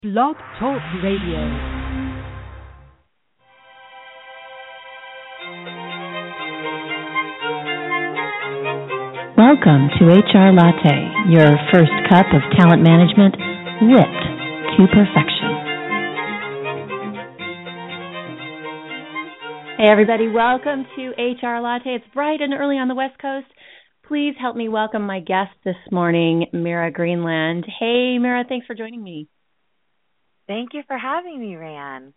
Blog Talk Radio. Welcome to HR Latte, your first cup of talent management whipped to perfection. Hey everybody, welcome to HR Latte. It's bright and early on the West Coast. Please help me welcome my guest this morning, Mira Greenland. Hey Mira, thanks for joining me. Thank you for having me, Rayanne.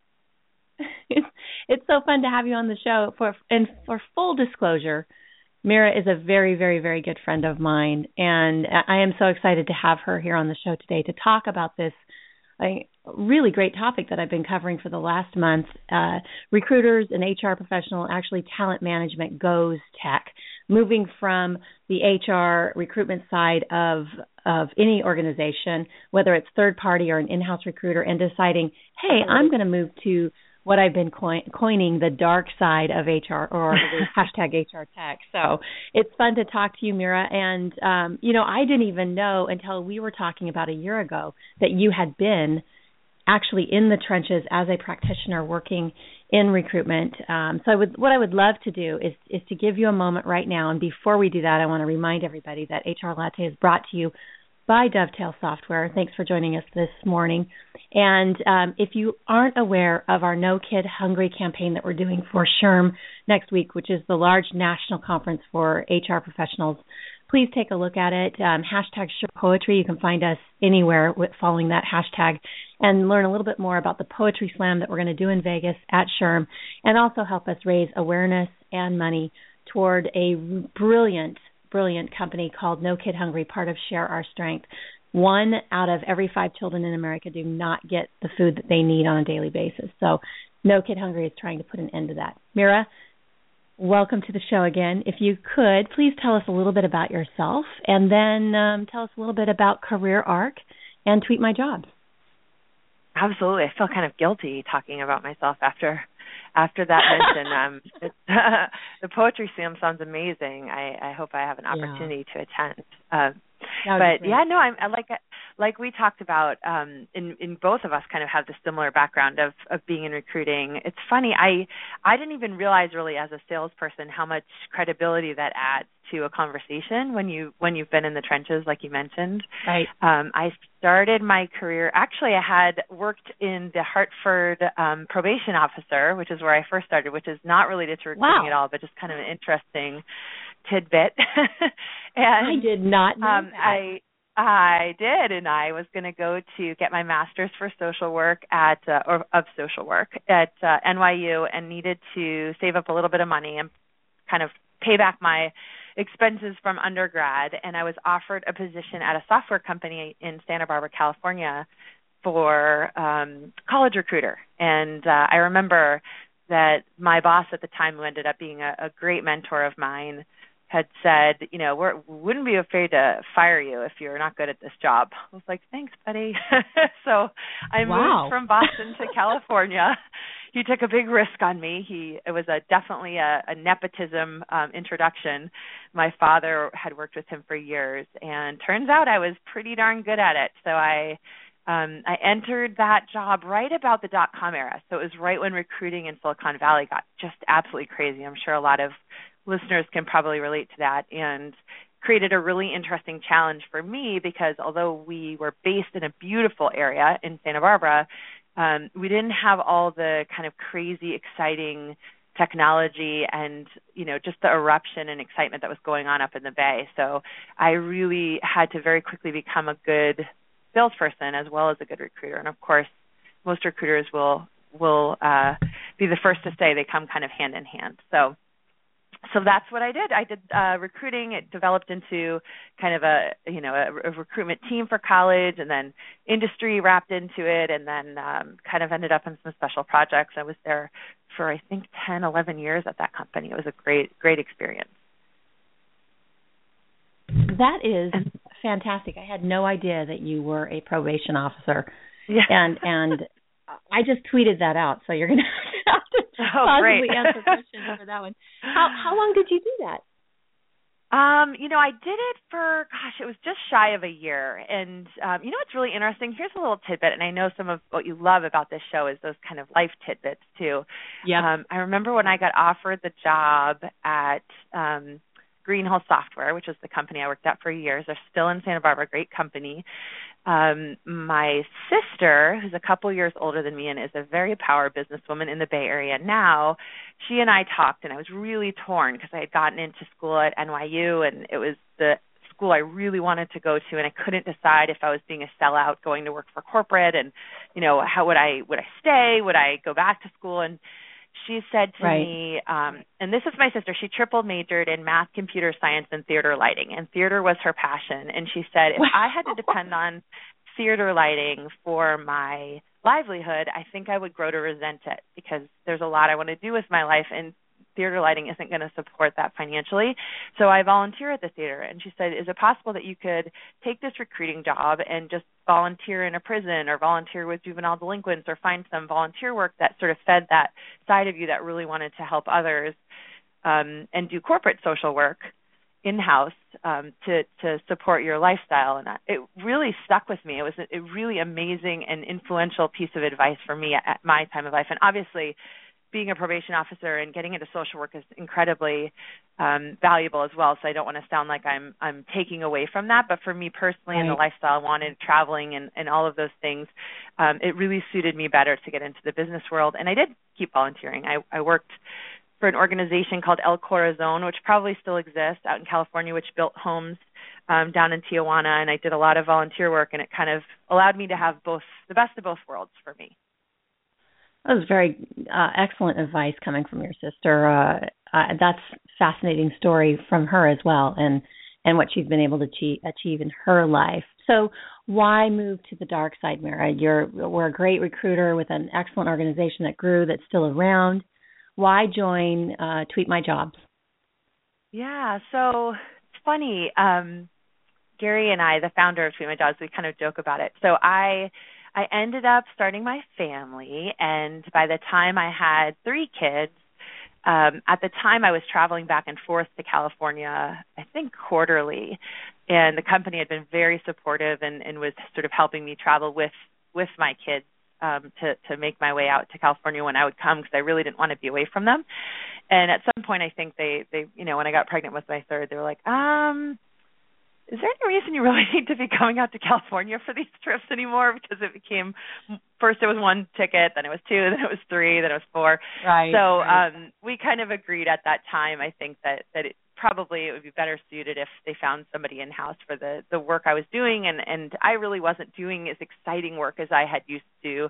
It's so fun to have you on the show. For full disclosure, Mira is a very, very, very good friend of mine, and I am so excited to have her here on the show today to talk about this really great topic that I've been covering for the last month. Recruiters and HR professional, actually talent management goes tech, moving from the HR recruitment side of any organization, whether it's third party or an in-house recruiter, and deciding, hey, I'm going to move to what I've been coining the dark side of HR, or hashtag HR tech. So it's fun to talk to you, Mira. And, I didn't even know until we were talking about a year ago that you had been actually in the trenches as a practitioner working in recruitment. What I would love to do is to give you a moment right now. And before we do that, I want to remind everybody that HR Latte is brought to you by Dovetail Software. Thanks for joining us this morning. And if you aren't aware of our No Kid Hungry campaign that we're doing for SHRM next week, which is the large national conference for HR professionals, please take a look at it. Hashtag SHRMPoetry. You can find us anywhere following that hashtag and learn a little bit more about the Poetry Slam that we're going to do in Vegas at SHRM, and also help us raise awareness and money toward a brilliant company called No Kid Hungry, part of Share Our Strength. 1 out of every 5 children in America do not get the food that they need on a daily basis. So No Kid Hungry is trying to put an end to that. Mira, welcome to the show again. If you could, please tell us a little bit about yourself, and then tell us a little bit about Career Arc and Tweet My Jobs. Absolutely. I feel kind of guilty talking about myself after that mention. The Poetry Slam sounds amazing. I hope I have an opportunity to attend. I like we talked about, in both of us kind of have the similar background of being in recruiting. It's funny, I didn't even realize really as a salesperson how much credibility that adds to a conversation when you've been in the trenches, like you mentioned. Right. I started my career, actually I had worked in the Hartford probation officer, which is where I first started, which is not related to recruiting at all, but just kind of an interesting tidbit. And I did not know that. I did, and I was going to go to get my master's for social work at NYU, and needed to save up a little bit of money and kind of pay back my expenses from undergrad. And I was offered a position at a software company in Santa Barbara, California, for college recruiter. And I remember that my boss at the time, who ended up being a great mentor of mine, had said, we wouldn't be afraid to fire you if you're not good at this job. I was like, thanks, buddy. So I moved from Boston to California. He took a big risk on me. It was definitely a nepotism introduction. My father had worked with him for years, and turns out I was pretty darn good at it. So I entered that job right about the .com era. So it was right when recruiting in Silicon Valley got just absolutely crazy. I'm sure a lot of listeners can probably relate to that, and created a really interesting challenge for me because although we were based in a beautiful area in Santa Barbara, we didn't have all the kind of crazy, exciting technology and, just the eruption and excitement that was going on up in the Bay. So I really had to very quickly become a good salesperson as well as a good recruiter. And of course, most recruiters will be the first to say they come kind of hand in hand. So that's what I did. I did recruiting. It developed into kind of a recruitment team for college, and then industry wrapped into it, and then kind of ended up in some special projects. I was there for, I think, 10, 11 years at that company. It was a great experience. That is fantastic. I had no idea that you were a probation officer. Yeah. And I just tweeted that out, so you're going to have to possibly answer questions for that one. How long did you do that? I did it for, gosh, it was just shy of a year. And, what's really interesting? Here's a little tidbit, and I know some of what you love about this show is those kind of life tidbits, too. Yep. I remember when I got offered the job at Greenhill Software, which is the company I worked at for years. They're still in Santa Barbara, great company. My sister, who's a couple years older than me and is a very power businesswoman in the Bay Area now, she and I talked, and I was really torn because I had gotten into school at NYU, and it was the school I really wanted to go to, and I couldn't decide if I was being a sellout going to work for corporate, and how would I stay? Would I go back to school? And she said to me, and this is my sister, she triple majored in math, computer science, and theater lighting, and theater was her passion. And she said, if I had to depend on theater lighting for my livelihood, I think I would grow to resent it because there's a lot I want to do with my life, and theater lighting isn't going to support that financially. So I volunteer at the theater. And she said, is it possible that you could take this recruiting job and just volunteer in a prison or volunteer with juvenile delinquents or find some volunteer work that sort of fed that side of you that really wanted to help others, and do corporate social work in-house to support your lifestyle. And it really stuck with me. It was a really amazing and influential piece of advice for me at my time of life. And obviously, being a probation officer and getting into social work is incredibly valuable as well. So I don't want to sound like I'm taking away from that. But for me personally, and the lifestyle I wanted, traveling and all of those things, it really suited me better to get into the business world. And I did keep volunteering. I worked for an organization called El Corazon, which probably still exists out in California, which built homes down in Tijuana. And I did a lot of volunteer work, and it kind of allowed me to have the best of both worlds for me. That was very excellent advice coming from your sister. That's a fascinating story from her as well, and what she's been able to achieve in her life. So why move to the dark side, Mira? We're a great recruiter with an excellent organization that grew, that's still around. Why join Tweet My Jobs? Yeah, so it's funny. Gary and I, the founder of Tweet My Jobs, we kind of joke about it. So I ended up starting my family, and by the time I had 3 kids, at the time I was traveling back and forth to California, I think quarterly, and the company had been very supportive and was sort of helping me travel with my kids to make my way out to California when I would come, because I really didn't want to be away from them. And at some point, I think they when I got pregnant with my third, they were like, is there any reason you really need to be coming out to California for these trips anymore? Because it became, first it was 1 ticket, then it was 2, then it was 3, then it was 4. Right. So we kind of agreed at that time, I think, that it would be better suited if they found somebody in-house for the work I was doing. And I really wasn't doing as exciting work as I had used to,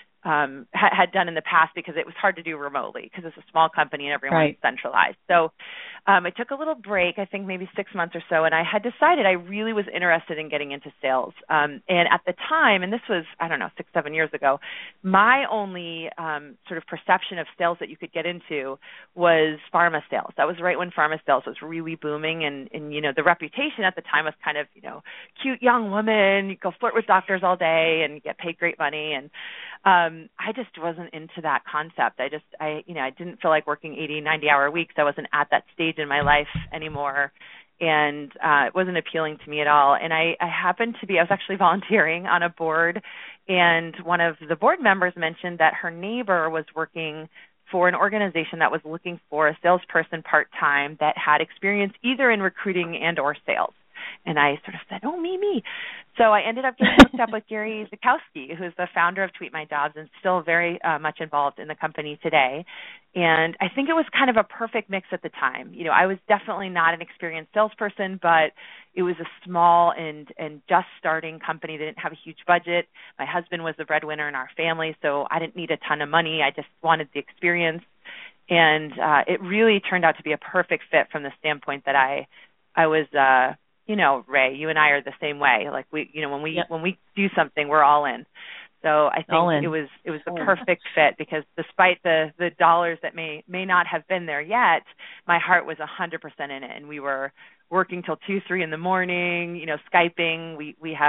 had done in the past, because it was hard to do remotely because it's a small company and everyone's centralized. So I took a little break, I think maybe 6 months or so, and I had decided I really was interested in getting into sales. And at the time, and this was, 6-7 years ago, my only sort of perception of sales that you could get into was pharma sales. That was right when pharma sales was really booming, and the reputation at the time was kind of, cute young woman, you go flirt with doctors all day and you get paid great money. And I just wasn't into that concept. I didn't feel like working 80, 90-hour weeks. I wasn't at that stage in my life anymore, and it wasn't appealing to me at all. And I happened to I was actually volunteering on a board, and one of the board members mentioned that her neighbor was working for an organization that was looking for a salesperson part-time that had experience either in recruiting and or sales. And I sort of said, me. So I ended up getting hooked up with Gary Zukowski, who's the founder of Tweet My Jobs and still very much involved in the company today. And I think it was kind of a perfect mix at the time. I was definitely not an experienced salesperson, but it was a small and just starting company that didn't have a huge budget. My husband was the breadwinner in our family, so I didn't need a ton of money. I just wanted the experience. And it really turned out to be a perfect fit from the standpoint that I was Ray, you and I are the same way. Like when we do something, we're all in. So I think it was the perfect fit, because despite the dollars that may not have been there yet, my heart was 100% in it, and we were working till 2-3 in the morning, Skyping. We have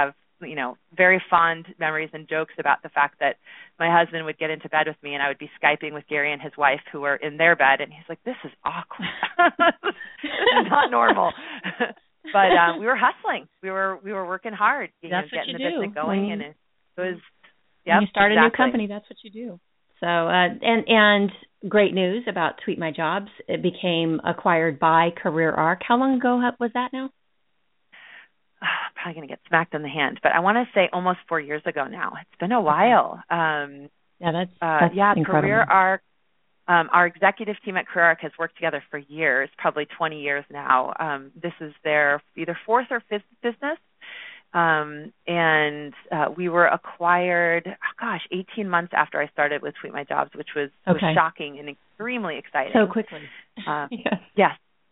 very fond memories and jokes about the fact that my husband would get into bed with me and I would be Skyping with Gary and his wife who were in their bed, and he's like, "This is awkward. This is not normal." But we were hustling. We were working hard, getting the business going, and it was. When you start a new company, that's what you do. So, and great news about Tweet My Jobs. It became acquired by CareerArc. How long ago was that now? Probably going to get smacked in the hand, but I want to say almost 4 years ago now. It's been a while. That's incredible. CareerArc. Our executive team at CareerArc has worked together for years, probably 20 years now. This is their either fourth or fifth business. And we were acquired, 18 months after I started with Tweet My Jobs, which was shocking and extremely exciting. So quickly. Yes.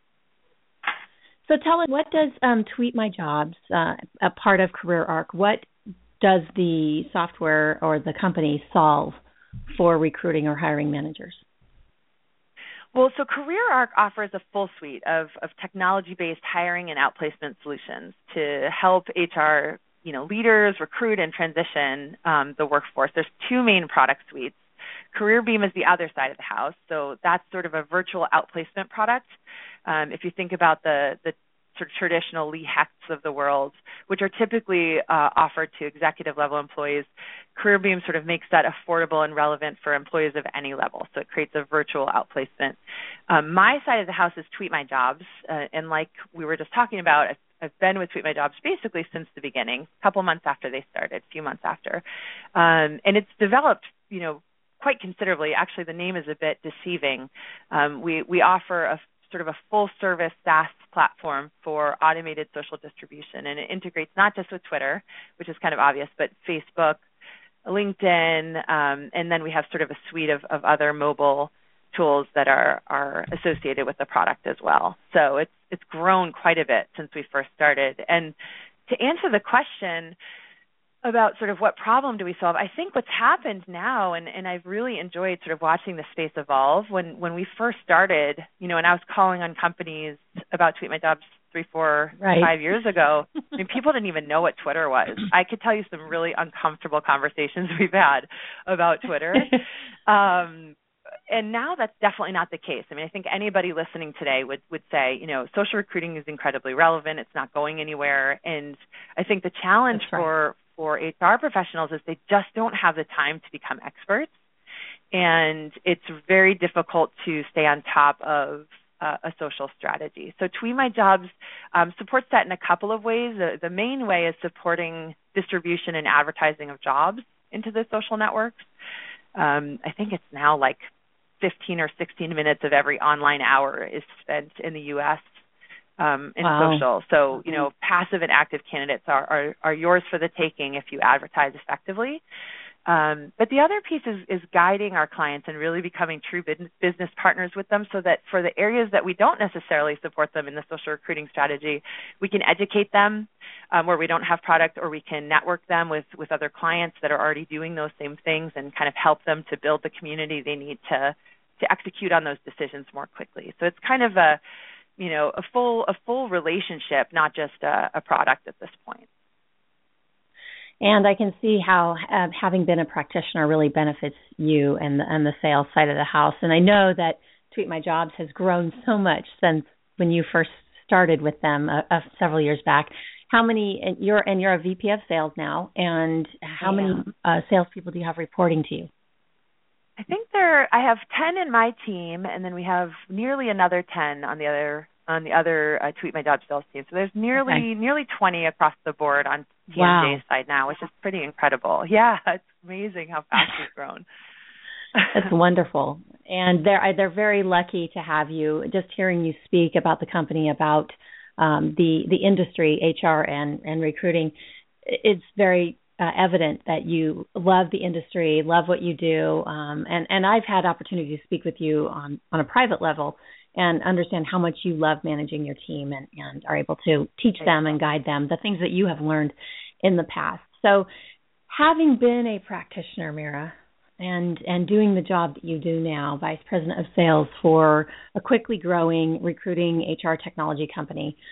So tell us, what does Tweet My Jobs, a part of CareerArc, what does the software or the company solve for recruiting or hiring managers? Well, so CareerArc offers a full suite of technology-based hiring and outplacement solutions to help HR, leaders recruit and transition the workforce. There's two main product suites. CareerBeam is the other side of the house, so that's sort of a virtual outplacement product. If you think about the sort of traditional Lee Hechts of the world, which are typically offered to executive level employees, CareerBeam sort of makes that affordable and relevant for employees of any level. So it creates a virtual outplacement. My side of the house is Tweet My Jobs, and like we were just talking about, I've been with Tweet My Jobs basically since the beginning, a couple months after they started, a few months after, and it's developed, quite considerably. Actually, the name is a bit deceiving. We offer a sort of a full-service SaaS platform for automated social distribution, and it integrates not just with Twitter, which is kind of obvious, but Facebook, LinkedIn, and then we have sort of a suite of other mobile tools that are associated with the product as well. So it's grown quite a bit since we first started. And to answer the question about sort of what problem do we solve, I think what's happened now, and I've really enjoyed sort of watching the space evolve. When we first started, and I was calling on companies about Tweet My Jobs 3, 4, 5 years ago, I mean, people didn't even know what Twitter was. I could tell you some really uncomfortable conversations we've had about Twitter. And now that's definitely not the case. I mean, I think anybody listening today would say, social recruiting is incredibly relevant. It's not going anywhere. And I think the challenge for HR professionals is they just don't have the time to become experts. And it's very difficult to stay on top of a social strategy. So Tweet My Jobs supports that in a couple of ways. The main way is supporting distribution and advertising of jobs into the social networks. I think it's now like 15 or 16 minutes of every online hour is spent in the U.S. In social. So, passive and active candidates are yours for the taking if you advertise effectively. But the other piece is guiding our clients and really becoming true business partners with them, so that for the areas that we don't necessarily support them in the social recruiting strategy, we can educate them where we don't have product, or we can network them with other clients that are already doing those same things and kind of help them to build the community they need to execute on those decisions more quickly. So it's kind of a full relationship, not just a product at this point. And I can see how having been a practitioner really benefits you and the sales side of the house. And I know that Tweet My Jobs has grown so much since when you first started with them several years back. How many? You're a VP of sales now, and how many salespeople do you have reporting to you? I think I have 10 in my team, and then we have nearly another 10 on the other Tweet My Jobs sales team. So there's nearly 20 across the board on TMJ's side now, which is pretty incredible. Yeah, it's amazing how fast we've grown. That's wonderful. And they're very lucky to have you. Just hearing you speak about the company, about the industry, HR and recruiting, it's very evident that you love the industry, love what you do. And I've had opportunity to speak with you on a private level and understand how much you love managing your team and are able to teach them and guide them, the things that you have learned in the past. So having been a practitioner, Mira, and doing the job that you do now, Vice President of Sales for a quickly growing recruiting HR technology company,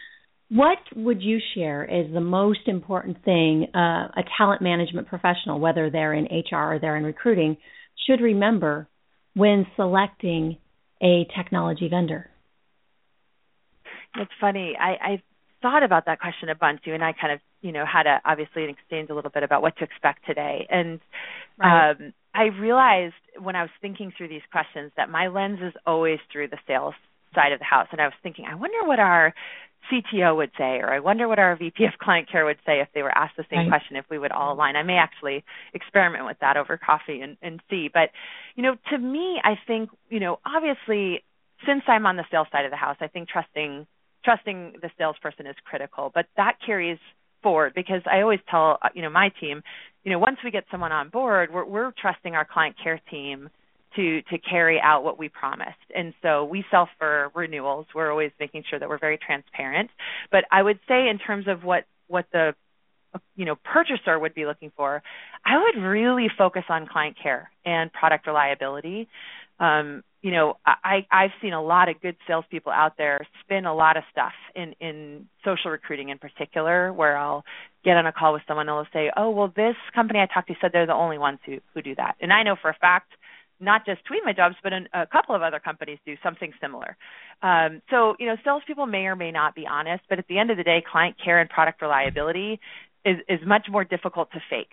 What would you share is the most important thing a talent management professional, whether they're in HR or they're in recruiting, should remember when selecting a technology vendor? It's funny. I thought about that question a bunch. You and I kind of, had obviously an exchange a little bit about what to expect today. And right. I realized when I was thinking through these questions that my lens is always through the sales side of the house. And I was thinking, I wonder what our CTO would say, or I wonder what our VP of client care would say if they were asked the same right. question, if we would all align. I may actually experiment with that over coffee and see. But, to me, I think, obviously, since I'm on the sales side of the house, I think trusting the salesperson is critical. But that carries forward because I always tell, my team, once we get someone on board, we're trusting our client care team to carry out what we promised. And so we sell for renewals. We're always making sure that we're very transparent. But I would say in terms of what the purchaser would be looking for, I would really focus on client care and product reliability. I've seen a lot of good salespeople out there spin a lot of stuff in social recruiting in particular, where I'll get on a call with someone and they'll say, oh, well, this company I talked to said they're the only ones who do that. And I know for a fact, not just Tweet My Jobs, but a couple of other companies do something similar. So, salespeople may or may not be honest, but at the end of the day, client care and product reliability is much more difficult to fake.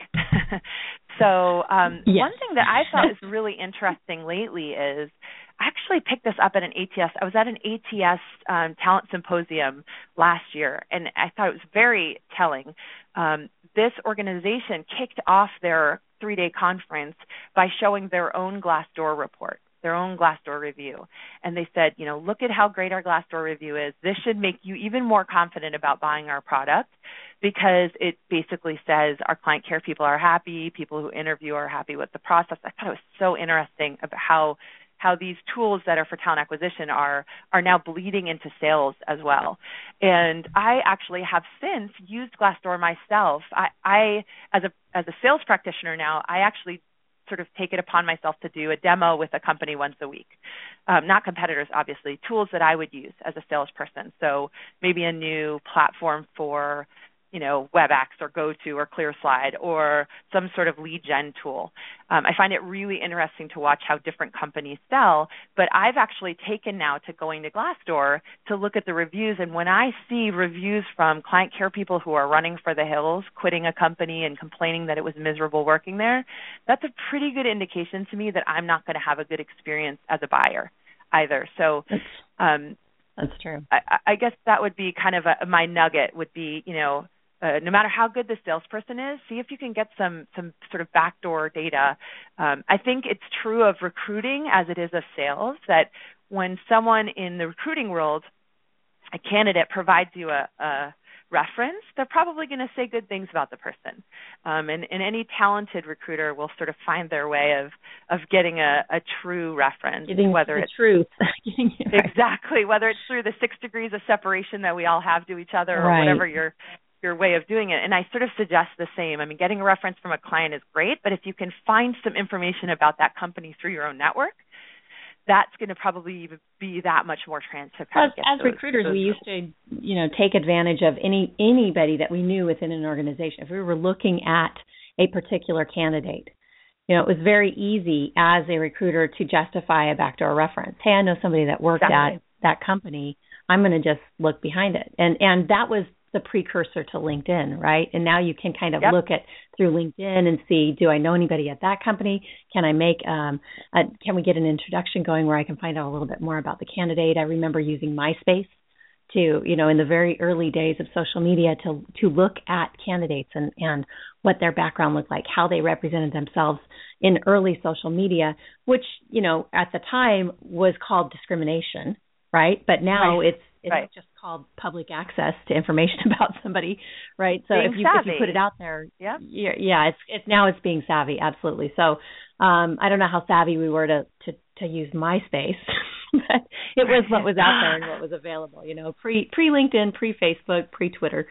So yes. One thing that I thought is really interesting lately is I actually picked this up at an ATS. I was at an ATS talent symposium last year, and I thought it was very telling. This organization kicked off their 3-day conference by showing their own Glassdoor report, their own Glassdoor review. And they said, look at how great our Glassdoor review is. This should make you even more confident about buying our product because it basically says our client care people are happy, people who interview are happy with the process. I thought it was so interesting about how these tools that are for talent acquisition are now bleeding into sales as well. And I actually have since used Glassdoor myself. I as a sales practitioner now, I actually sort of take it upon myself to do a demo with a company once a week. Not competitors, obviously, tools that I would use as a salesperson. So maybe a new platform for WebEx or GoTo or ClearSlide or some sort of lead gen tool. I find it really interesting to watch how different companies sell, but I've actually taken now to going to Glassdoor to look at the reviews, and when I see reviews from client care people who are running for the hills, quitting a company and complaining that it was miserable working there, that's a pretty good indication to me that I'm not going to have a good experience as a buyer either. So that's true. I guess that would be kind of my nugget would be, no matter how good the salesperson is, see if you can get some sort of backdoor data. I think it's true of recruiting as it is of sales, that when someone in the recruiting world, a candidate provides you a reference, they're probably going to say good things about the person. And any talented recruiter will sort of find their way of getting a true reference, whether it's truth. Exactly, whether it's through the 6 degrees of separation that we all have to each other, or right. whatever your way of doing it. And I sort of suggest the same. I mean, getting a reference from a client is great, but if you can find some information about that company through your own network, that's going to probably be that much more transparent. Plus, as recruiters, we used to, take advantage of anybody that we knew within an organization. If we were looking at a particular candidate, it was very easy as a recruiter to justify a backdoor reference. Hey, I know somebody that worked at that company. I'm going to just look behind it. And that was the precursor to LinkedIn, right? And now you can kind of look at through LinkedIn and see, do I know anybody at that company? Can I make, can we get an introduction going where I can find out a little bit more about the candidate? I remember using MySpace to, in the very early days of social media to look at candidates and what their background looked like, how they represented themselves in early social media, which, at the time was called discrimination, right? But now it's just called public access to information about somebody, right? So if you put it out there, it's being savvy, absolutely. So I don't know how savvy we were to use MySpace, but it was what was out there and what was available, pre LinkedIn, pre Facebook, pre Twitter.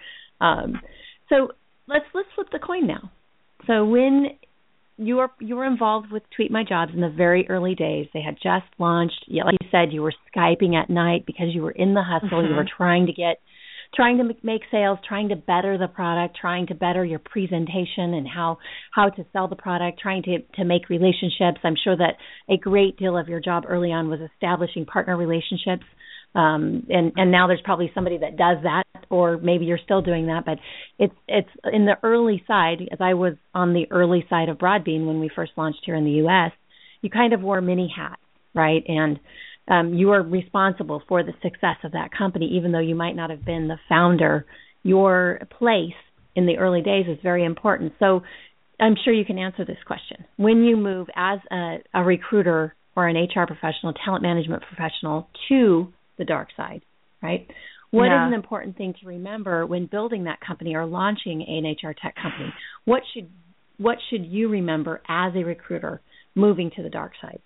So let's flip the coin now. So when you were involved with Tweet My Jobs in the very early days. They had just launched. Like you said, you were Skyping at night because you were in the hustle. Mm-hmm. You were trying to trying to make sales, trying to better the product, trying to better your presentation and how to sell the product, trying to make relationships. I'm sure that a great deal of your job early on was establishing partner relationships. And now there's probably somebody that does that, or maybe you're still doing that, but it's in the early side, as I was on the early side of Broadbean when we first launched here in the U.S., you kind of wore many hats, right? And you are responsible for the success of that company, even though you might not have been the founder. Your place in the early days is very important. So I'm sure you can answer this question. When you move as a recruiter or an HR professional, talent management professional to the dark side, right? What is an important thing to remember when building that company or launching an HR tech company? What should you remember as a recruiter moving to the dark side?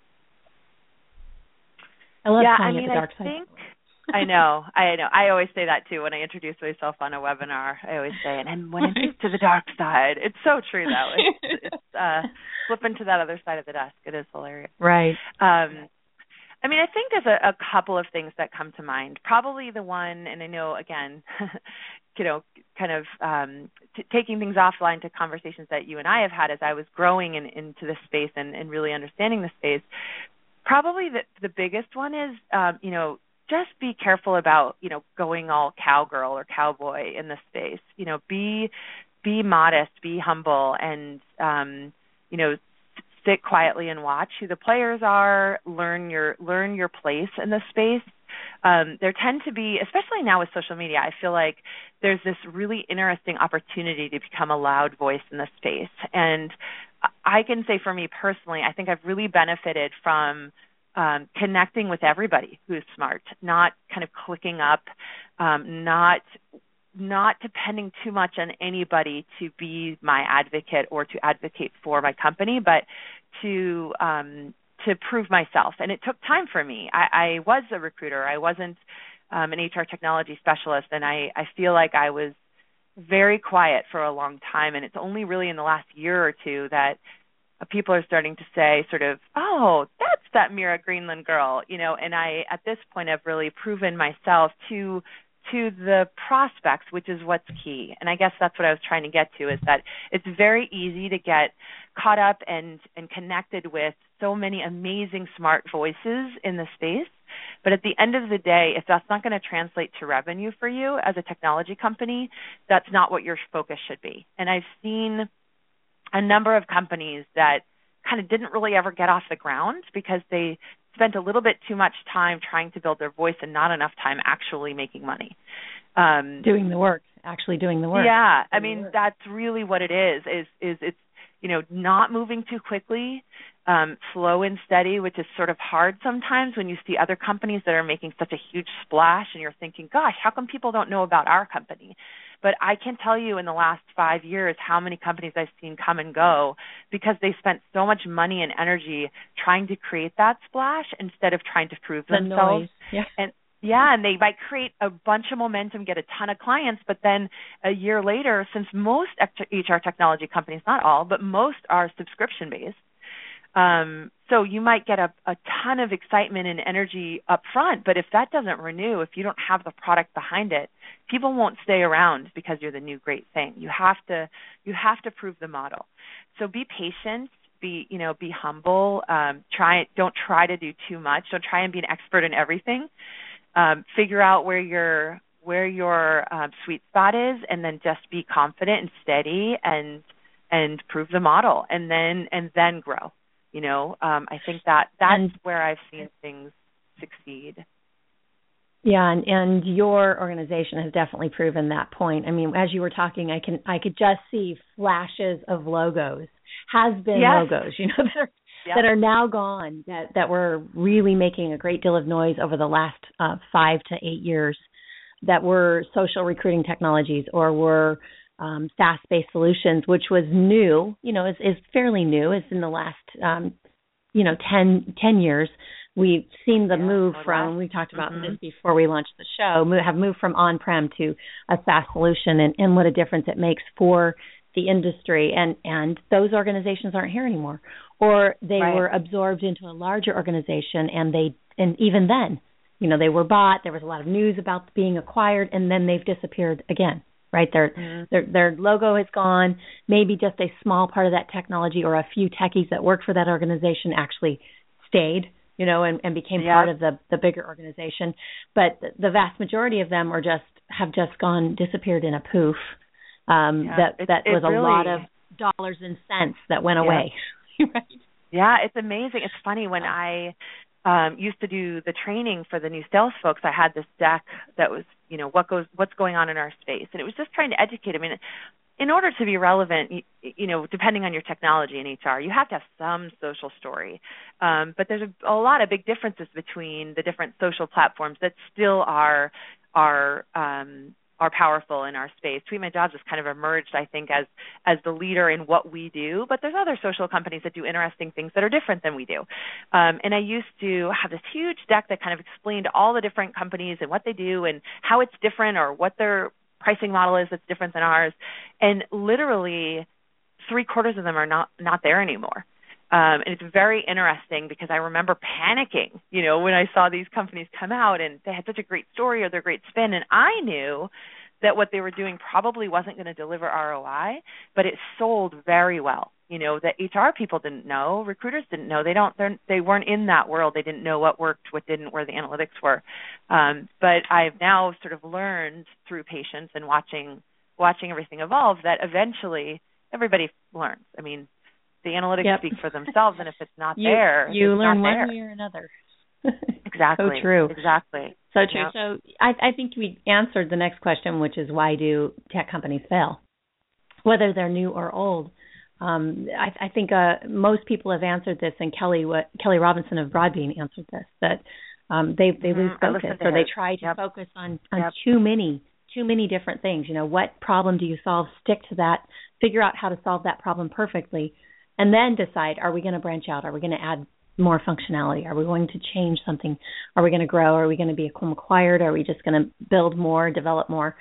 I love calling it the dark side. I know. I always say that too when I introduce myself on a webinar. I always say, and when I move to the dark side, it's so true though. It's flipping to that other side of the desk. It is hilarious. Right. I mean, I think there's a couple of things that come to mind. Probably the one, and I know, again, kind of taking things offline to conversations that you and I have had as I was growing into this space and really understanding the space. Probably the biggest one is, just be careful about, going all cowgirl or cowboy in this space. Be modest, be humble, and, sit quietly and watch who the players are, learn your place in this space. There tend to be, especially now with social media, I feel like there's this really interesting opportunity to become a loud voice in this space. And I can say for me personally, I think I've really benefited from connecting with everybody who's smart, not kind of clicking up, not depending too much on anybody to be my advocate or to advocate for my company, but to prove myself. And it took time for me. I was a recruiter. I wasn't an HR technology specialist, and I feel like I was very quiet for a long time. And it's only really in the last year or two that people are starting to say sort of, oh, that's that Mira Greenland girl, and I, at this point, have really proven myself to the prospects, which is what's key. And I guess that's what I was trying to get to, is that it's very easy to get caught up and connected with so many amazing smart voices in the space. But at the end of the day, if that's not going to translate to revenue for you as a technology company, that's not what your focus should be. And I've seen a number of companies that kind of didn't really ever get off the ground because they spent a little bit too much time trying to build their voice and not enough time actually making money. Doing the work. Yeah. I mean, that's really what it is it's, not moving too quickly, slow and steady, which is sort of hard sometimes when you see other companies that are making such a huge splash and you're thinking, gosh, how come people don't know about our company? But I can tell you in the last 5 years how many companies I've seen come and go because they spent so much money and energy trying to create that splash instead of trying to prove themselves. Yeah. And they might create a bunch of momentum, get a ton of clients, but then a year later, since most HR technology companies, not all, but most are subscription-based, so you might get a ton of excitement and energy up front, but if that doesn't renew, if you don't have the product behind it, people won't stay around because you're the new great thing. You have to prove the model. So be patient, be humble. Don't try to do too much. Don't try and be an expert in everything. Figure out where your sweet spot is, and then just be confident and steady and prove the model, and then grow. I think that's where I've seen things succeed. Yeah, and your organization has definitely proven that point. I mean, as you were talking, I could just see flashes of logos, logos, that are now gone, that were really making a great deal of noise over the last 5 to 8 years, that were social recruiting technologies or were SaaS-based solutions, which was new, is fairly new. It's in the last, 10 years. We've seen the move from, we talked about this before we launched the show, have moved from on-prem to a SaaS solution and what a difference it makes for the industry. And those organizations aren't here anymore. Or they were absorbed into a larger organization and even then, They were bought. There was a lot of news about being acquired, and then they've disappeared again. Right, their logo is gone. Maybe just a small part of that technology or a few techies that worked for that organization actually stayed, and became part of the bigger organization. But the vast majority of them have disappeared in a poof. That was a lot of dollars and cents that went away. Right? Yeah, it's amazing. It's funny when I used to do the training for the new sales folks, I had this deck that was, what's going on in our space. And it was just trying to educate them. In order to be relevant, depending on your technology in HR, you have to have some social story. But there's a lot of big differences between the different social platforms that still are powerful in our space. Tweet My Jobs has kind of emerged, I think, as the leader in what we do, but there's other social companies that do interesting things that are different than we do. And I used to have this huge deck that kind of explained all the different companies and what they do and how it's different or what their pricing model is that's different than ours. And literally 3/4 of them are not there anymore. And it's very interesting because I remember panicking, when I saw these companies come out and they had such a great story or their great spin. And I knew that what they were doing probably wasn't going to deliver ROI, but it sold very well. That HR people didn't know, recruiters didn't know. They weren't in that world. They didn't know what worked, what didn't, where the analytics were. But I've now sort of learned through patience and watching everything evolve that eventually everybody learns. I mean, the analytics speak for themselves, and if it's not there, you it's learn not one there. way or another. Exactly. So true. Exactly. So true. Yep. So I think we answered the next question, which is why do tech companies fail, whether they're new or old. I think most people have answered this, and Kelly Robinson of Broadbean answered this, that they lose focus, or they try to focus on too many different things. What problem do you solve? Stick to that. Figure out how to solve that problem perfectly. And then decide, are we going to branch out? Are we going to add more functionality? Are we going to change something? Are we going to grow? Are we going to be acquired? Are we just going to build more, develop more?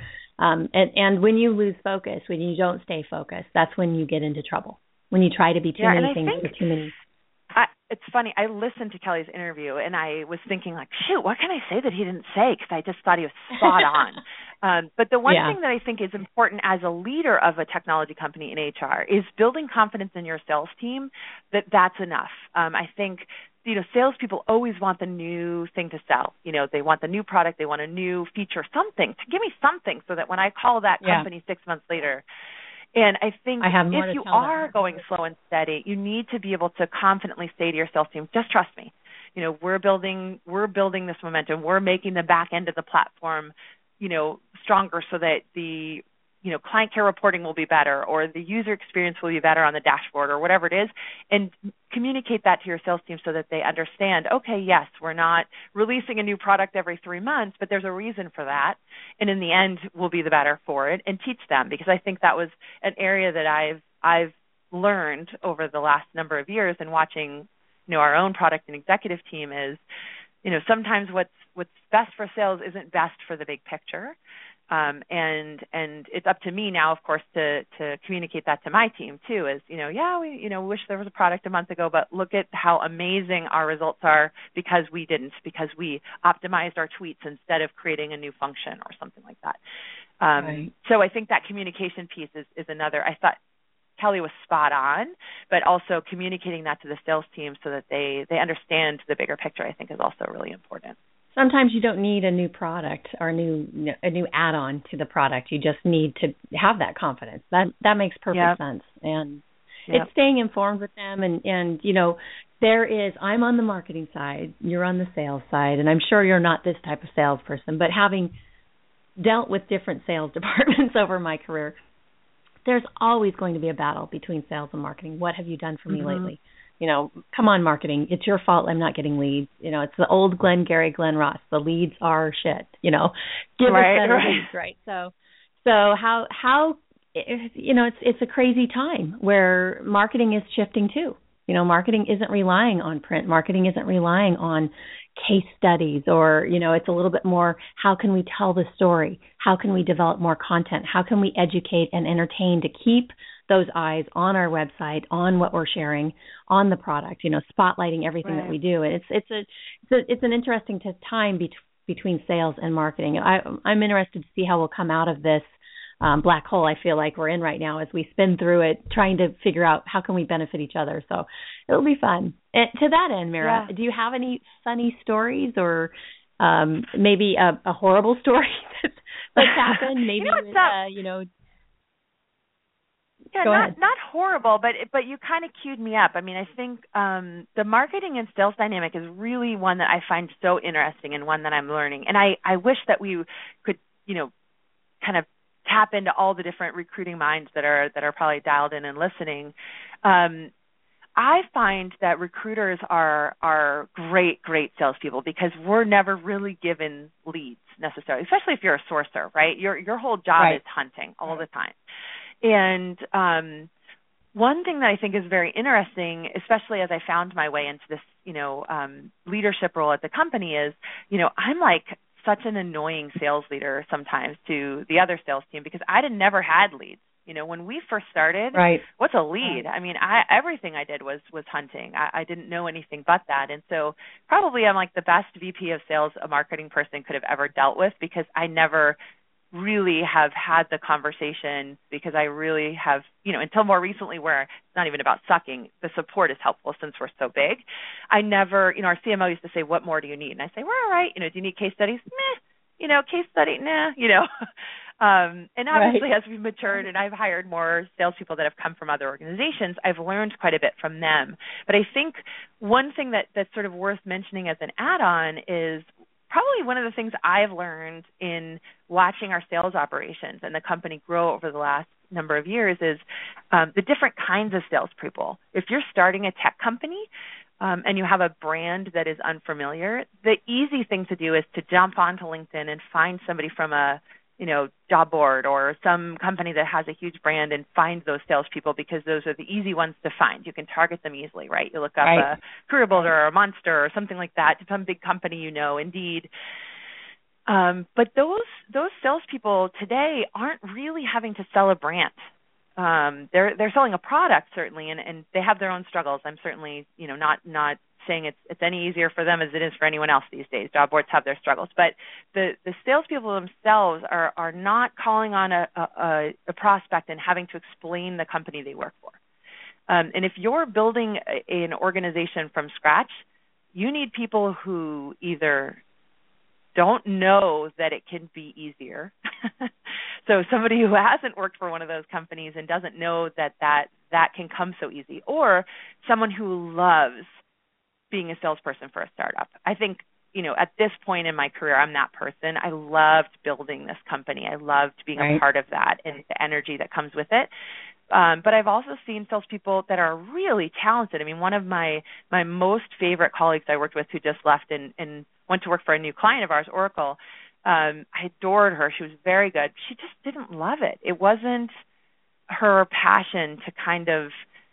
And when you lose focus, when you don't stay focused, that's when you get into trouble. When you try to be too many things or too many. It's funny. I listened to Kelly's interview, and I was thinking, shoot, what can I say that he didn't say? Because I just thought he was spot on. But the one thing that I think is important as a leader of a technology company in HR is building confidence in your sales team that's enough. I think, salespeople always want the new thing to sell. They want the new product. They want a new feature, something. Give me something so that when I call that company 6 months later, and I think if you are going slow and steady, you need to be able to confidently say to your sales team, just trust me. We're building this momentum. We're making the back end of the platform, stronger so that the client care reporting will be better, or the user experience will be better on the dashboard, or whatever it is, and communicate that to your sales team so that they understand, okay, yes, we're not releasing a new product every 3 months, but there's a reason for that, and in the end, we'll be the better for it, and teach them, because I think that was an area that I've learned over the last number of years, and watching, our own product and executive team is, sometimes what's best for sales isn't best for the big picture. And it's up to me now, of course, to communicate that to my team too. Is we wish there was a product a month ago, but look at how amazing our results are because we optimized our tweets instead of creating a new function or something like that. Right. So I think that communication piece is another. I thought Kelly was spot on, but also communicating that to the sales team so that they understand the bigger picture, I think, is also really important. Sometimes you don't need a new product or a new add-on to the product. You just need to have that confidence. That makes perfect sense. And it's staying informed with them. And I'm on the marketing side, you're on the sales side, and I'm sure you're not this type of salesperson, but having dealt with different sales departments over my career, there's always going to be a battle between sales and marketing. What have you done for me lately? Come on, marketing. It's your fault I'm not getting leads. It's the old Glenn Ross. The leads are shit. Give us better leads, right? So how it's a crazy time where marketing is shifting too. Marketing isn't relying on print. Marketing isn't relying on case studies, or it's a little bit more, how can we tell the story? How can we develop more content? How can we educate and entertain to keep those eyes on our website, on what we're sharing, on the product, spotlighting everything that we do. And it's an interesting time between sales and marketing. I'm interested to see how we'll come out of this black hole I feel like we're in right now as we spin through it, trying to figure out how can we benefit each other. So it'll be fun. And to that end, Mira, do you have any funny stories or maybe a horrible story that's happened? Maybe not horrible, but you kind of queued me up. I mean, I think the marketing and sales dynamic is really one that I find so interesting and one that I'm learning. And I wish that we could, kind of tap into all the different recruiting minds that are probably dialed in and listening. I find that recruiters are great salespeople because we're never really given leads necessarily, especially if you're a sourcer, right? Your whole job is hunting all the time. And one thing that I think is very interesting, especially as I found my way into this, leadership role at the company is, I'm like such an annoying sales leader sometimes to the other sales team because I never had leads. When we first started, what's a lead? I mean, everything I did was hunting. I didn't know anything but that. And so probably I'm like the best VP of sales a marketing person could have ever dealt with because I never really have had the conversation because I really have, until more recently where it's not even about sucking, the support is helpful since we're so big. I never, our CMO used to say, what more do you need? And I say, we're all right. Do you need case studies? Meh. Case study, nah, and obviously as we've matured and I've hired more salespeople that have come from other organizations, I've learned quite a bit from them. But I think one thing that's sort of worth mentioning as an add-on is probably one of the things I've learned in watching our sales operations and the company grow over the last number of years is the different kinds of salespeople. If you're starting a tech company and you have a brand that is unfamiliar, the easy thing to do is to jump onto LinkedIn and find somebody from a job board or some company that has a huge brand and find those salespeople because those are the easy ones to find. You can target them easily, right? You look up a CareerBuilder or a Monster or something like that, some big company, Indeed. But those salespeople today aren't really having to sell a brand. They're selling a product certainly, and they have their own struggles. I'm certainly not saying it's any easier for them as it is for anyone else these days. Job boards have their struggles, but the salespeople themselves are not calling on a prospect and having to explain the company they work for. And if you're building an organization from scratch, you need people who either don't know that it can be easier. So somebody who hasn't worked for one of those companies and doesn't know that can come so easy, or someone who loves being a salesperson for a startup. I think, at this point in my career, I'm that person. I loved building this company. I loved being a part of that and the energy that comes with it. But I've also seen salespeople that are really talented. I mean, one of my most favorite colleagues I worked with who just left and went to work for a new client of ours, Oracle, I adored her. She was very good. She just didn't love it. It wasn't her passion to kind of,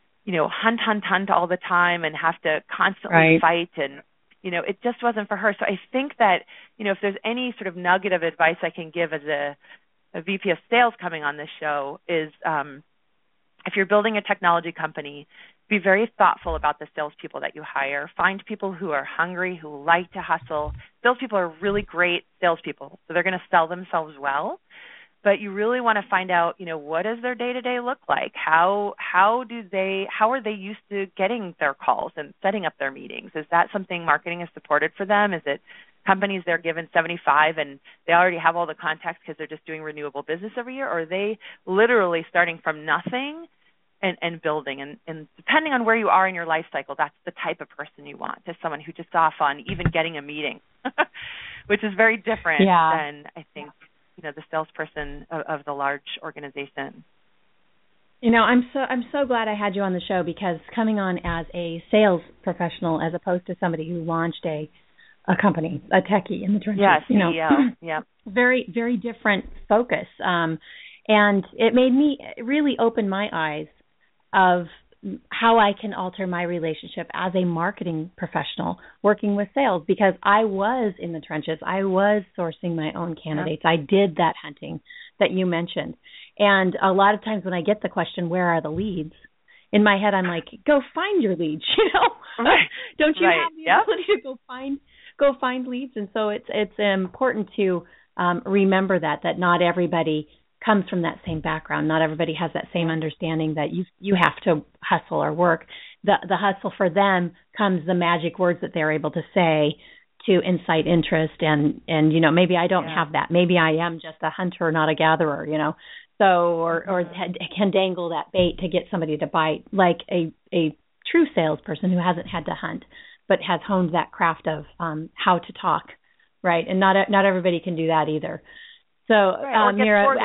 hunt all the time and have to constantly fight. And, it just wasn't for her. So I think that, if there's any sort of nugget of advice I can give as a VP of sales coming on this show is if you're building a technology company, be very thoughtful about the salespeople that you hire. Find people who are hungry, who like to hustle. Salespeople are really great salespeople, so they're going to sell themselves well. But you really want to find out, what does their day-to-day look like? How are they used to getting their calls and setting up their meetings? Is that something marketing has supported for them? Is it companies they're given 75 and they already have all the contacts because they're just doing renewable business every year? Or are they literally starting from nothing and building? And depending on where you are in your life cycle, that's the type of person you want, just someone who just off on even getting a meeting, which is very different than, I think, the salesperson of the large organization. I'm so glad I had you on the show because coming on as a sales professional as opposed to somebody who launched a company, a techie in the trenches. CEO. Very, very different focus. And it made me really open my eyes of how I can alter my relationship as a marketing professional working with sales, because I was in the trenches. I was sourcing my own candidates. I did that hunting that you mentioned. And a lot of times when I get the question, where are the leads? In my head, I'm like, go find your leads, Don't you have the ability to go go find leads. And so it's important to remember that not everybody comes from that same background. Not everybody has that same understanding that you have to hustle or work. The hustle for them comes the magic words that they're able to say to incite interest, and maybe I don't have that. Maybe I am just a hunter, not a gatherer, So or can dangle that bait to get somebody to bite, like a true salesperson who hasn't had to hunt but has honed that craft of how to talk, right? And not everybody can do that either. So Mira,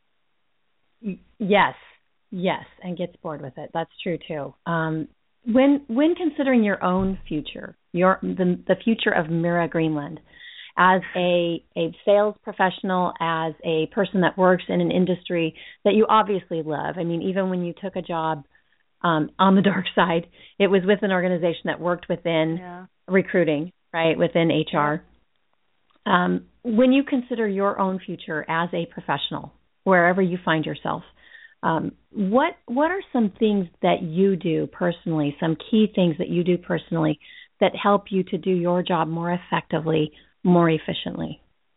yes, and gets bored with it. That's true too. When considering your own future, the future of Mira Greenland, as a sales professional, as a person that works in an industry that you obviously love. I mean, even when you took a job on the dark side, it was with an organization that worked within recruiting, right, within HR. When you consider your own future as a professional, wherever you find yourself, what are some things that you do personally, some key things that you do personally that help you to do your job more effectively, more efficiently?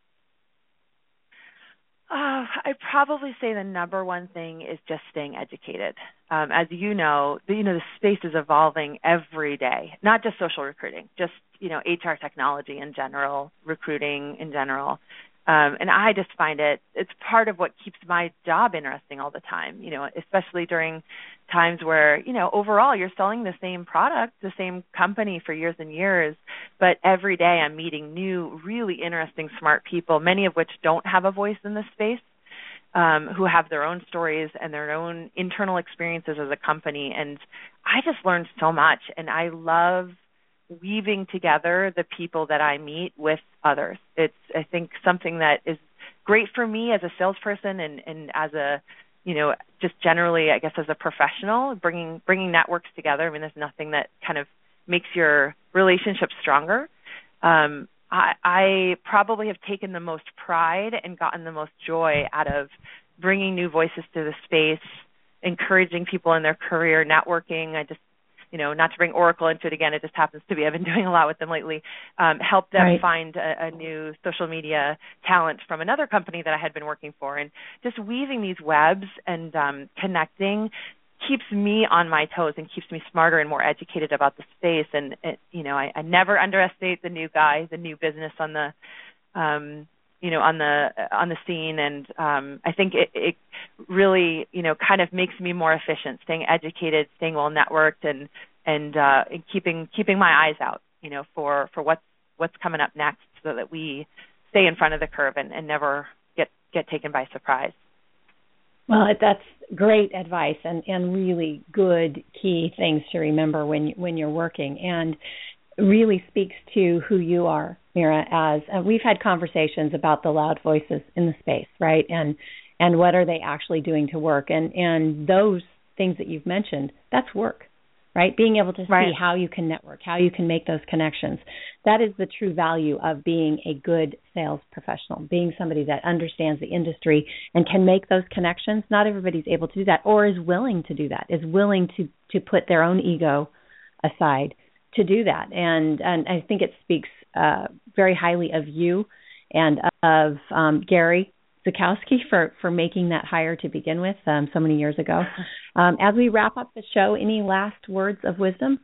I'd probably say the number one thing is just staying educated. As you know, the space is evolving every day, not just social recruiting, just, HR technology in general, recruiting in general. And I just find it's part of what keeps my job interesting all the time, especially during times where, overall you're selling the same product, the same company for years and years, but every day I'm meeting new, really interesting, smart people, many of which don't have a voice in this space, who have their own stories and their own internal experiences as a company. And I just learned so much, and I love weaving together the people that I meet with others. It's, I think, something that is great for me as a salesperson and as a, just generally, I guess, as a professional, bringing networks together. I mean, there's nothing that kind of makes your relationship stronger. I probably have taken the most pride and gotten the most joy out of bringing new voices to the space, encouraging people in their career, networking. I just, not to bring Oracle into it again, it just happens to be, I've been doing a lot with them lately, help them find a new social media talent from another company that I had been working for. And just weaving these webs and connecting keeps me on my toes and keeps me smarter and more educated about the space. And, I never underestimate the new guy, the new business on the on the scene, and I think it really kind of makes me more efficient, staying educated, staying well networked, and keeping my eyes out for what's coming up next, so that we stay in front of the curve and never get taken by surprise. Well, that's great advice and really good key things to remember when you're working, and really speaks to who you are, Mira, as we've had conversations about the loud voices in the space, right? And what are they actually doing to work? And those things that you've mentioned, that's work, right? Being able to see how you can network, how you can make those connections. That is the true value of being a good sales professional, being somebody that understands the industry and can make those connections. Not everybody's able to do that, or is willing to do that, is willing to put their own ego aside to do that. And I think it speaks very highly of you and of Gary Zukowski for making that hire to begin with so many years ago. As we wrap up the show, any last words of wisdom?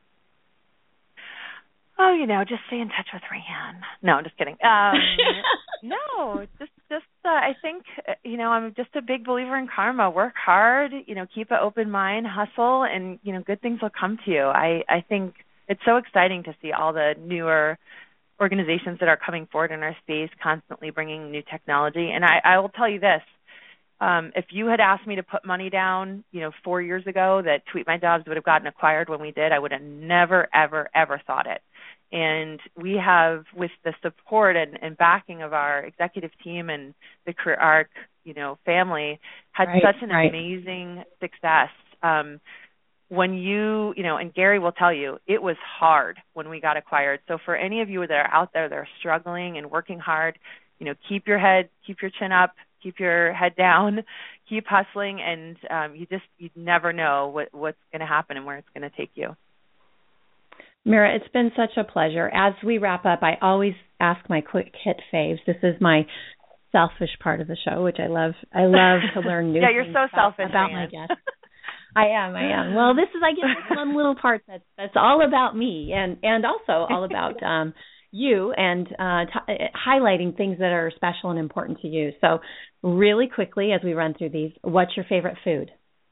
Oh, just stay in touch with Rayanne. No, I'm just kidding. No, just I think, I'm just a big believer in karma. Work hard, keep an open mind, hustle, and, good things will come to you. I think it's so exciting to see all the newer organizations that are coming forward in our space, constantly bringing new technology. And I will tell you this, if you had asked me to put money down, 4 years ago that Tweet My Jobs would have gotten acquired when we did, I would have never, ever, ever thought it. And we have, with the support and backing of our executive team and the Career Arc, family, had such an amazing success. When and Gary will tell you, it was hard when we got acquired. So for any of you that are out there that are struggling and working hard, keep your chin up, keep your head down, keep hustling, and you never know what's going to happen and where it's going to take you. Mira, it's been such a pleasure. As we wrap up, I always ask my quick hit faves. This is my selfish part of the show, which I love. I love to learn new yeah, you're things so selfish about my guests. I am. Well, I get this one little part that's all about me and also all about you and highlighting things that are special and important to you. So really quickly, as we run through these, what's your favorite food?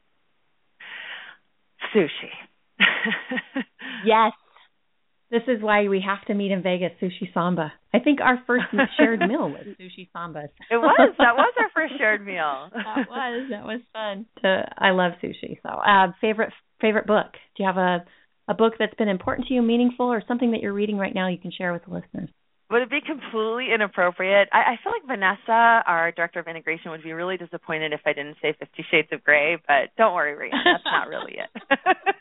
Sushi. Yes. This is why we have to meet in Vegas, Sushi Samba. I think our first shared meal was Sushi Samba. It was. That was our first shared meal. That was fun. I love sushi. So, favorite book? Do you have a book that's been important to you, meaningful, or something that you're reading right now you can share with the listeners? Would it be completely inappropriate? I feel like Vanessa, our director of integration, would be really disappointed if I didn't say 50 Shades of Grey, but don't worry, Rhiannon, that's not really it.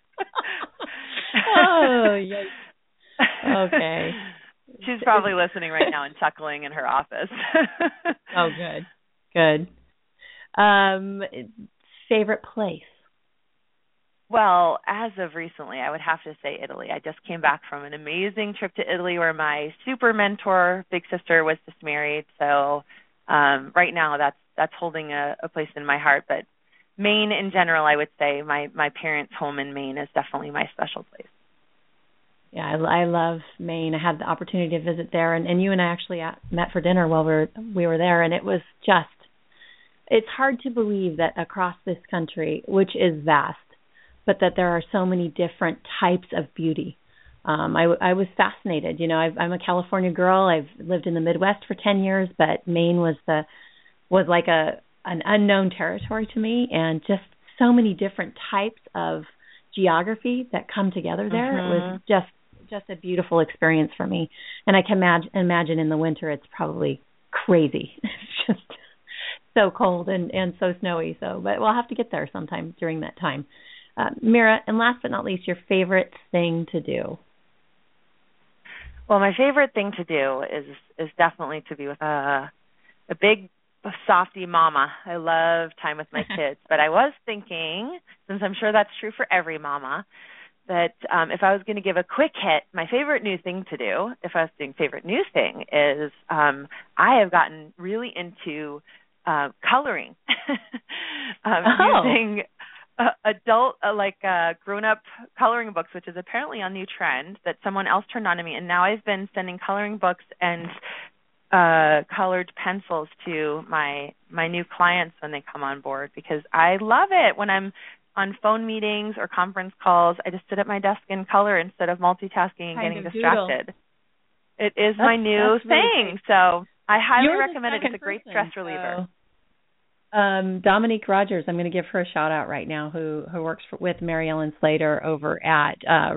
Oh, yes. Okay. She's probably listening right now and chuckling in her office. Oh, good. Favorite place? Well, as of recently, I would have to say Italy. I just came back from an amazing trip to Italy where my super mentor, big sister, was just married. So right now that's holding a place in my heart. But Maine in general, I would say my parents' home in Maine is definitely my special place. Yeah, I love Maine. I had the opportunity to visit there, and you and I actually met for dinner while we were there, and it was it's hard to believe that across this country, which is vast, but that there are so many different types of beauty. I was fascinated. You know, I'm a California girl. I've lived in the Midwest for 10 years, but Maine was like an unknown territory to me, and just so many different types of geography that come together there. Mm-hmm. It was just a beautiful experience for me. And I can imagine in the winter it's probably crazy. It's just so cold and so snowy. So, but we'll have to get there sometime during that time. Mira, and last but not least, your favorite thing to do? Well, my favorite thing to do is definitely to be with a big softy mama. I love time with my kids. But I was thinking, since I'm sure that's true for every mama, that if I was going to give a quick hit, my favorite new thing to do, if I was doing favorite new thing, is I have gotten really into coloring. Using adult, grown-up coloring books, which is apparently a new trend that someone else turned on to me. And now I've been sending coloring books and colored pencils to my new clients when they come on board, because I love it. When I'm on phone meetings or conference calls, I just sit at my desk and color instead of multitasking and getting distracted. It is my new thing. Really, so I highly recommend it. It's a great stress reliever. Dominique Rogers, I'm going to give her a shout out right now, who works with Mary Ellen Slater over at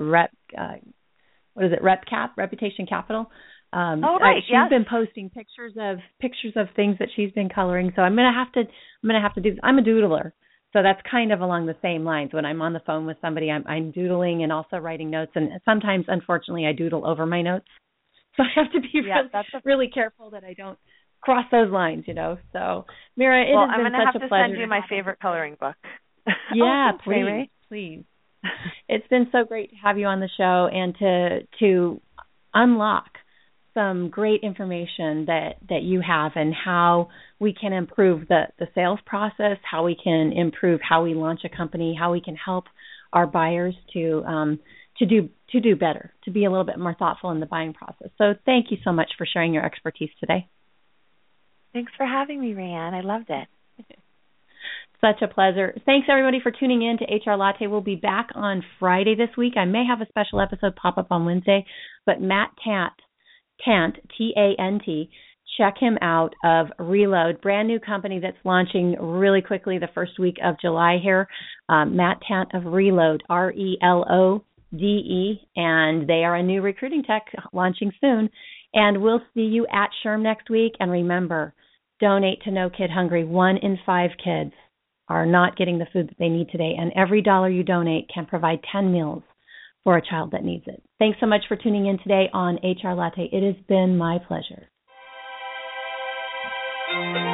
Reputation Capital. She's been posting pictures of things that she's been coloring. So I'm going to have to do. I'm a doodler. So that's kind of along the same lines. When I'm on the phone with somebody, I'm doodling and also writing notes. And sometimes, unfortunately, I doodle over my notes. So I have to be really careful that I don't cross those lines, you know. So, Mira, it has been such a pleasure. I'm going to have to send you my favorite coloring book. Yeah, please. It's been so great to have you on the show and to unlock some great information that you have and how we can improve the sales process, how we can improve how we launch a company, how we can help our buyers to do better, to be a little bit more thoughtful in the buying process. So thank you so much for sharing your expertise today. Thanks for having me, Rhiannon. I loved it. Such a pleasure. Thanks, everybody, for tuning in to HR Latte. We'll be back on Friday this week. I may have a special episode pop up on Wednesday, but Matt Tant, T-A-N-T, check him out, of Reload, brand new company that's launching really quickly the first week of July here. Matt Tant of Reload, Relode, and they are a new recruiting tech launching soon. And we'll see you at SHRM next week. And remember, donate to No Kid Hungry. 1 in 5 kids are not getting the food that they need today. And every dollar you donate can provide 10 meals for a child that needs it. Thanks so much for tuning in today on HR Latte. It has been my pleasure.